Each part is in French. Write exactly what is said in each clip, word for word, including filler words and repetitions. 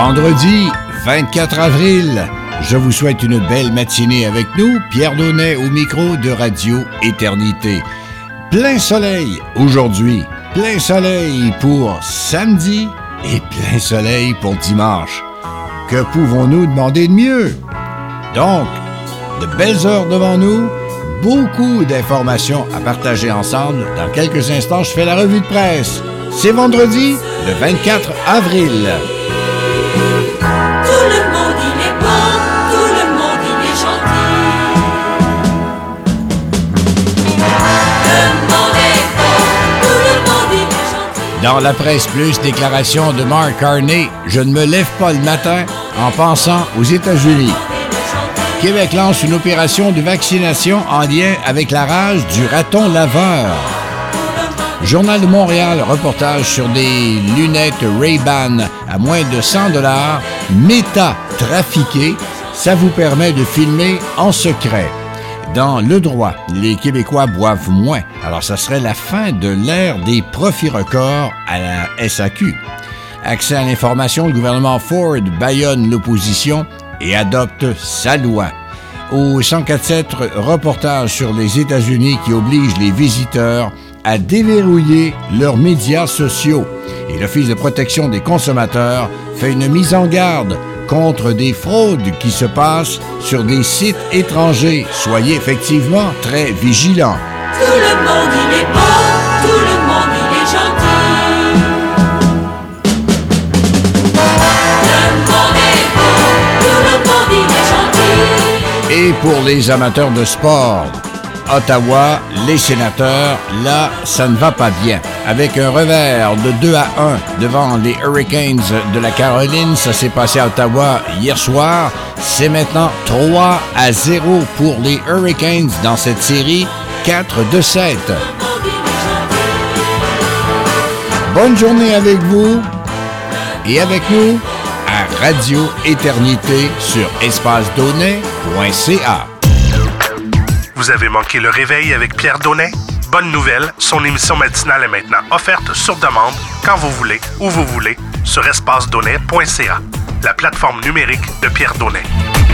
Vendredi vingt-quatre avril, je vous souhaite une belle matinée avec nous. Pierre Daunet au micro de Radio Éternité. Plein soleil aujourd'hui, plein soleil pour samedi et plein soleil pour dimanche. Que pouvons-nous demander de mieux? Donc, de belles heures devant nous, beaucoup d'informations à partager ensemble. Dans quelques instants, je fais la revue de presse. C'est vendredi, le vingt-quatre avril. Tout le monde il est bon, tout le monde il est gentil. Le monde est bon, tout le monde il est gentil. Dans la presse plus, déclaration de Mark Carney, je ne me lève pas le matin en pensant aux États-Unis. Québec lance une opération de vaccination en lien avec la rage du raton laveur. Journal de Montréal, reportage sur des lunettes Ray-Ban à moins de cent dollars, méta trafiquées. Ça vous permet de filmer en secret. Dans Le Droit, les Québécois boivent moins. Alors, ça serait la fin de l'ère des profits records à la S A Q. Accès à l'information, le gouvernement Ford bâillonne l'opposition et adopte sa loi. Au cent quatre sept, reportage sur les États-Unis qui oblige les visiteurs à déverrouiller leurs médias sociaux. Et l'Office de protection des consommateurs fait une mise en garde contre des fraudes qui se passent sur des sites étrangers. Soyez effectivement très vigilants. Tout le monde il est bon, tout le monde il est gentil. Le monde est bon, tout le monde il est gentil. Et pour les amateurs de sport, Ottawa, les sénateurs, là, ça ne va pas bien. Avec un revers de deux à un devant les Hurricanes de la Caroline, ça s'est passé à Ottawa hier soir. C'est maintenant trois à zéro pour les Hurricanes dans cette série, quatre de sept. Bonne journée avec vous et avec nous à Radio Éternité sur espace donnet point c a. Vous avez manqué le réveil avec Pierre Daunet? Bonne nouvelle, son émission matinale est maintenant offerte sur demande, quand vous voulez, où vous voulez, sur espace donnet point c a, la plateforme numérique de Pierre Daunet.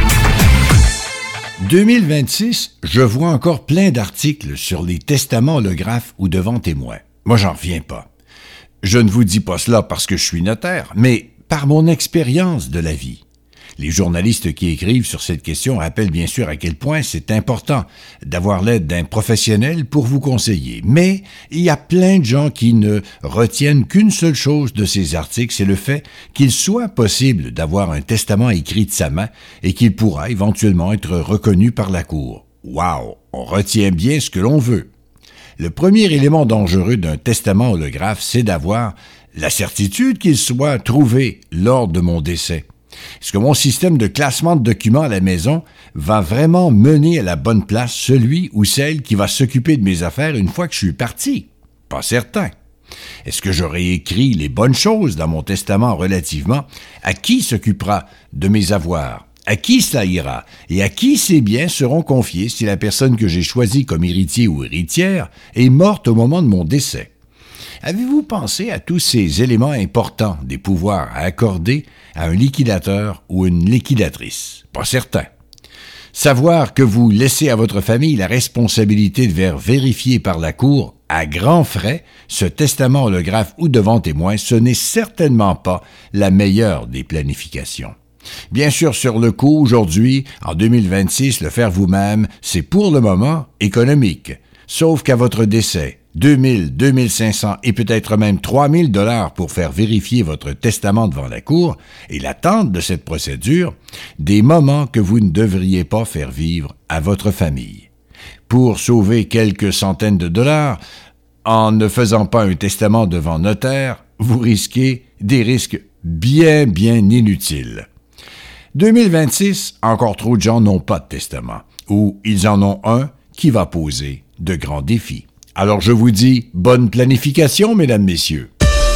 deux mille vingt-six, je vois encore plein d'articles sur les testaments holographes ou devant témoins. Moi, j'en reviens pas. Je ne vous dis pas cela parce que je suis notaire, mais par mon expérience de la vie. Les journalistes qui écrivent sur cette question rappellent bien sûr à quel point c'est important d'avoir l'aide d'un professionnel pour vous conseiller. Mais il y a plein de gens qui ne retiennent qu'une seule chose de ces articles, c'est le fait qu'il soit possible d'avoir un testament écrit de sa main et qu'il pourra éventuellement être reconnu par la Cour. Wow! On retient bien ce que l'on veut. Le premier élément dangereux d'un testament holographe, c'est d'avoir la certitude qu'il soit trouvé lors de mon décès. Est-ce que mon système de classement de documents à la maison va vraiment mener à la bonne place celui ou celle qui va s'occuper de mes affaires une fois que je suis parti? Pas certain. Est-ce que j'aurai écrit les bonnes choses dans mon testament relativement à qui s'occupera de mes avoirs, à qui cela ira et à qui ces biens seront confiés si la personne que j'ai choisie comme héritier ou héritière est morte au moment de mon décès? Avez-vous pensé à tous ces éléments importants des pouvoirs à accorder à un liquidateur ou une liquidatrice? Pas certain. Savoir que vous laissez à votre famille la responsabilité de faire vérifier par la Cour à grands frais ce testament holographe ou devant témoin, ce n'est certainement pas la meilleure des planifications. Bien sûr, sur le coup, aujourd'hui, en deux mille vingt-six, le faire vous-même, c'est pour le moment économique. Sauf qu'à votre décès, deux mille, deux mille cinq cents et peut-être même trois mille dollars pour faire vérifier votre testament devant la Cour et l'attente de cette procédure, des moments que vous ne devriez pas faire vivre à votre famille. Pour sauver quelques centaines de dollars, en ne faisant pas un testament devant notaire, vous risquez des risques bien, bien inutiles. deux mille vingt-six, encore trop de gens n'ont pas de testament, ou ils en ont un qui va poser de grands défis. Alors je vous dis, bonne planification, mesdames, messieurs.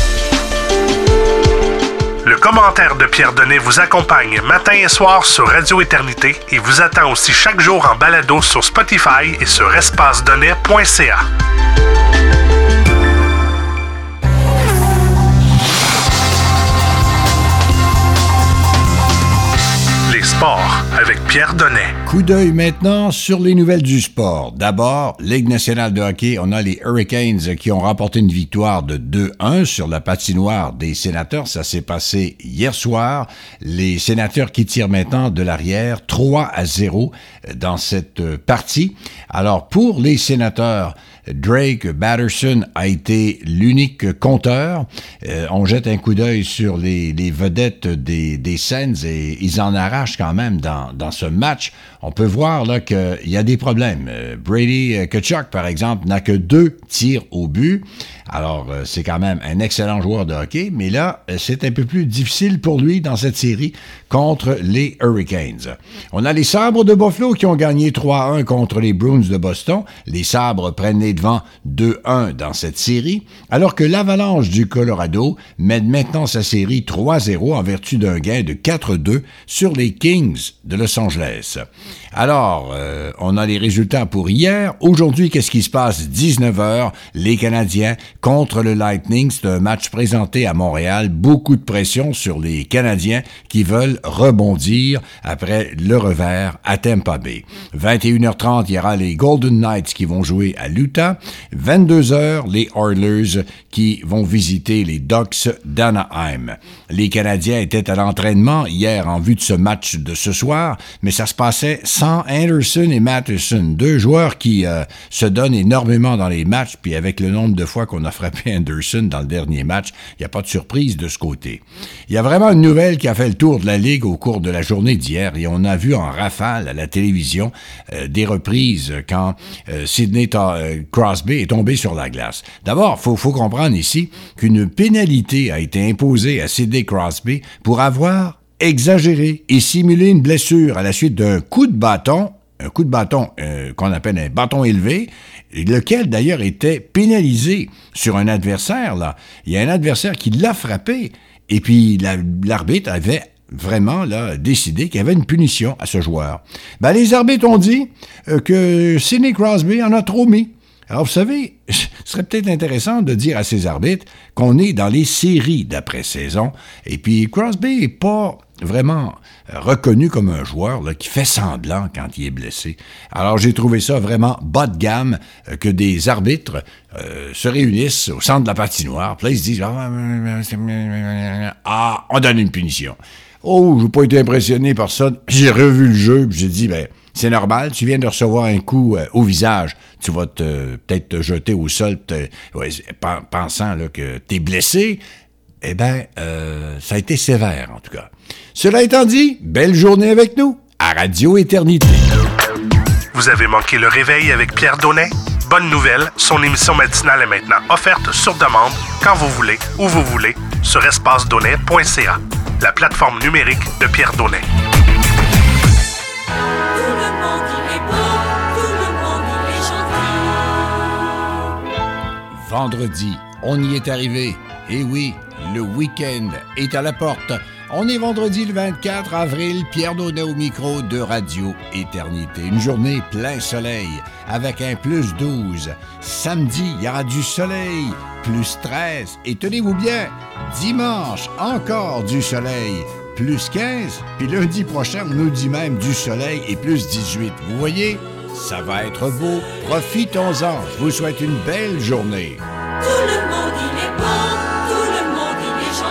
Le commentaire de Pierre Daunet vous accompagne matin et soir sur Radio Éternité et vous attend aussi chaque jour en balado sur Spotify et sur espace donnet point c a. Coup d'œil maintenant sur les nouvelles du sport. D'abord, Ligue nationale de hockey, on a les Hurricanes qui ont remporté une victoire de deux un sur la patinoire des Sénateurs. Ça s'est passé hier soir. Les Sénateurs qui tirent maintenant de l'arrière trois à zéro dans cette partie. Alors, pour les Sénateurs, Drake Batterson a été l'unique compteur. Euh, on jette un coup d'œil sur les, les vedettes des, des Sens et ils en arrachent quand même dans, dans ce match. On peut voir là qu'il y a des problèmes. Euh, Brady Tkachuk, par exemple, n'a que deux tirs au but. Alors, euh, c'est quand même un excellent joueur de hockey, mais là, c'est un peu plus difficile pour lui dans cette série contre les Hurricanes. On a les Sabres de Buffalo qui ont gagné trois à un contre les Bruins de Boston. Les Sabres prennent les devants deux un dans cette série, alors que l'Avalanche du Colorado mène maintenant sa série trois à zéro en vertu d'un gain de quatre à deux sur les Kings de Los Angeles. Alors, euh, on a les résultats pour hier. Aujourd'hui, qu'est-ce qui se passe? dix-neuf heures, les Canadiens contre le Lightning. C'est un match présenté à Montréal. Beaucoup de pression sur les Canadiens qui veulent rebondir après le revers à Tampa Bay. vingt et une heures trente, il y aura les Golden Knights qui vont jouer à l'Utah. vingt-deux heures, les Oilers qui vont visiter les Ducks d'Anaheim. Les Canadiens étaient à l'entraînement hier en vue de ce match de ce soir, mais ça se passait sans Anderson et Matheson, deux joueurs qui euh, se donnent énormément dans les matchs, puis avec le nombre de fois qu'on a frappé Anderson dans le dernier match, il n'y a pas de surprise de ce côté. Il y a vraiment une nouvelle qui a fait le tour de la Ligue au cours de la journée d'hier, et on a vu en rafale à la télévision euh, des reprises quand euh, Sidney euh, Crosby est tombé sur la glace. D'abord, il faut, faut comprendre ici qu'une pénalité a été imposée à Sidney Crosby pour avoir exagéré et simulé une blessure à la suite d'un coup de bâton, un coup de bâton euh, qu'on appelle un bâton élevé, lequel d'ailleurs était pénalisé sur un adversaire. Là. Il y a un adversaire qui l'a frappé et puis la, l'arbitre avait vraiment là, décidé qu'il y avait une punition à ce joueur. Ben, les arbitres ont dit euh, que Sidney Crosby en a trop mis. Alors, vous savez, ce serait peut-être intéressant de dire à ces arbitres qu'on est dans les séries d'après-saison, et puis Crosby n'est pas vraiment reconnu comme un joueur là, qui fait semblant quand il est blessé. Alors, j'ai trouvé ça vraiment bas de gamme euh, que des arbitres euh, se réunissent au centre de la patinoire, puis là, ils se disent « Ah, on donne une punition. » Oh, j'ai pas été impressionné par ça. J'ai revu le jeu, puis j'ai dit « Ben, c'est normal, tu viens de recevoir un coup euh, au visage. Tu vas te, euh, peut-être te jeter au sol te, ouais, pensant là, que t'es blessé. » Eh bien, euh, ça a été sévère, en tout cas. Cela étant dit, belle journée avec nous, à Radio Éternité. Vous avez manqué le réveil avec Pierre Daunet? Bonne nouvelle, son émission matinale est maintenant offerte sur demande, quand vous voulez, où vous voulez, sur espace donnet point c a, la plateforme numérique de Pierre Daunet. Vendredi, on y est arrivé. Et oui, le week-end est à la porte. On est vendredi le vingt-quatre avril, Pierre Daunet au micro de Radio Éternité. Une journée plein soleil, avec un plus douze. Samedi, il y aura du soleil, plus treize. Et tenez-vous bien, dimanche, encore du soleil, plus quinze. Puis lundi prochain, on nous dit même du soleil et plus dix-huit. Vous voyez, ça va être beau. Profitons-en. Je vous souhaite une belle journée. Tout le monde il est beau, tout le monde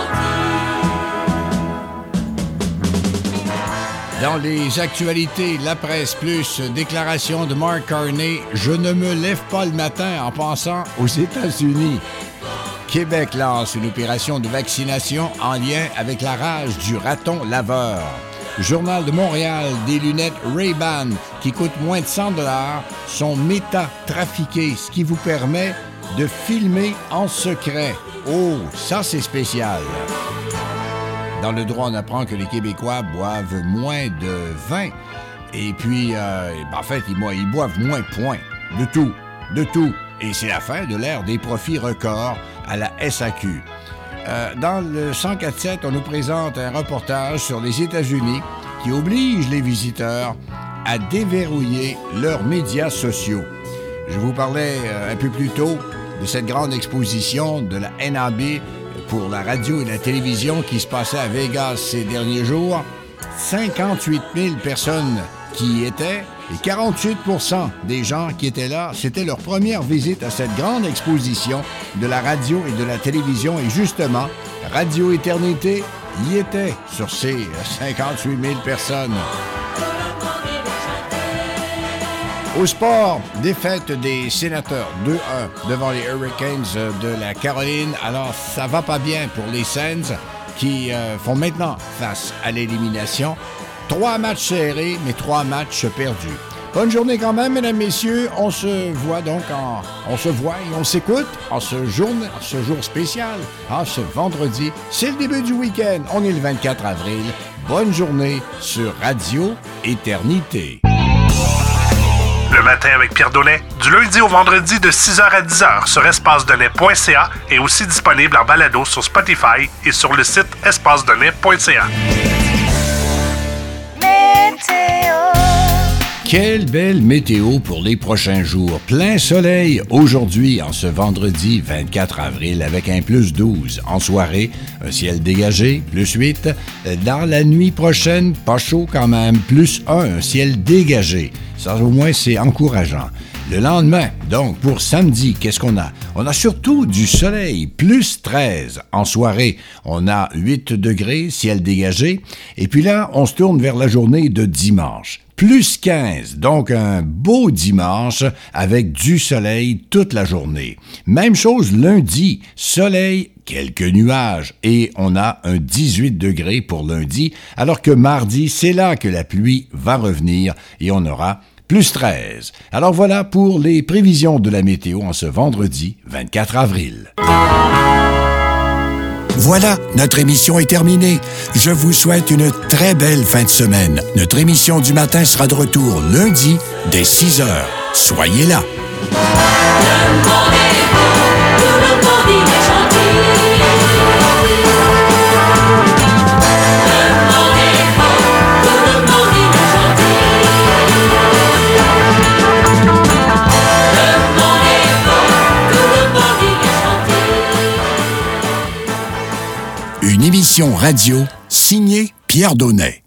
il est gentil. Dans les actualités, la presse plus, déclaration de Mark Carney, je ne me lève pas le matin en pensant aux États-Unis. Québec lance une opération de vaccination en lien avec la rage du raton laveur. Journal de Montréal, des lunettes Ray-Ban qui coûtent moins de cent dollars sont méta-trafiquées, ce qui vous permet de filmer en secret. Oh, ça c'est spécial. Dans le droit, on apprend que les Québécois boivent moins de vin. Et puis, euh, en fait, ils, ils boivent moins, point. De tout, de tout. Et c'est la fin de l'ère des profits records à la S A Q. Euh, dans le cent quatre sept, on nous présente un reportage sur les États-Unis qui oblige les visiteurs à déverrouiller leurs médias sociaux. Je vous parlais euh, un peu plus tôt de cette grande exposition de la N A B pour la radio et la télévision qui se passait à Vegas ces derniers jours. cinquante-huit mille personnes qui y étaient et quarante-huit pour cent des gens qui étaient là, c'était leur première visite à cette grande exposition de la radio et de la télévision. Et justement, Radio Éternité y était sur ces cinquante-huit mille personnes. Au sport, défaite des Sénateurs deux un devant les Hurricanes de la Caroline. Alors, ça va pas bien pour les Sens qui euh, font maintenant face à l'élimination. Trois matchs serrés, mais trois matchs perdus. Bonne journée quand même, mesdames, messieurs. On se voit donc en... On se voit et on s'écoute en ce jour, en ce jour spécial, en ce vendredi. C'est le début du week-end. On est le vingt-quatre avril. Bonne journée sur Radio Éternité. Le matin avec Pierre Donnet, du lundi au vendredi de six heures à dix heures sur espace donnet point c a et aussi disponible en balado sur Spotify et sur le site espace donnet point c a. Quelle belle météo pour les prochains jours. Plein soleil aujourd'hui, en ce vendredi vingt-quatre avril, avec un plus douze. En soirée, un ciel dégagé, plus huit. Dans la nuit prochaine, pas chaud quand même, plus un, un ciel dégagé. Ça, au moins, c'est encourageant. Le lendemain, donc, pour samedi, qu'est-ce qu'on a? On a surtout du soleil, plus treize. En soirée, on a huit degrés, ciel dégagé. Et puis là, on se tourne vers la journée de dimanche. Plus quinze, donc un beau dimanche avec du soleil toute la journée. Même chose lundi, soleil, quelques nuages et on a un dix-huit degrés pour lundi, alors que mardi, c'est là que la pluie va revenir et on aura plus treize. Alors voilà pour les prévisions de la météo en ce vendredi vingt-quatre avril. Voilà, notre émission est terminée. Je vous souhaite une très belle fin de semaine. Notre émission du matin sera de retour lundi dès six heures. Soyez là. Le monde est beau, tout le monde il est gentil. Le monde est beau, tout le monde il est gentil. Le monde est beau, tout le monde il est gentil. Une émission radio signée Pierre Donnet.